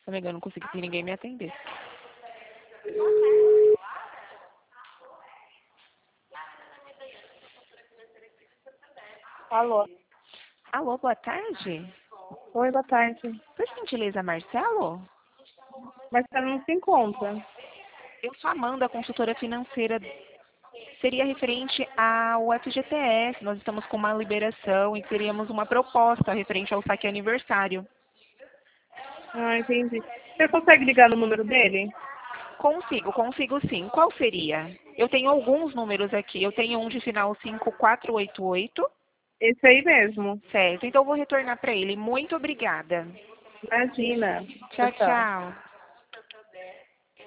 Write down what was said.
Amiga, eu não consegui que ninguém me atender. Alô. Alô, boa tarde. Oi, boa tarde. Por gentileza, Marcelo? Marcelo não se encontra. Eu sou Amanda, consultora financeira. Seria referente ao FGTS. Nós estamos com uma liberação e teríamos uma proposta referente ao saque aniversário. Ah, entendi. Você consegue ligar no número dele? Consigo sim. Qual seria? Eu tenho alguns números aqui. Eu tenho um de final 5488. Esse aí mesmo. Certo, então eu vou retornar para ele. Muito obrigada. Imagina. Tchau, Tchau, tchau. tchau.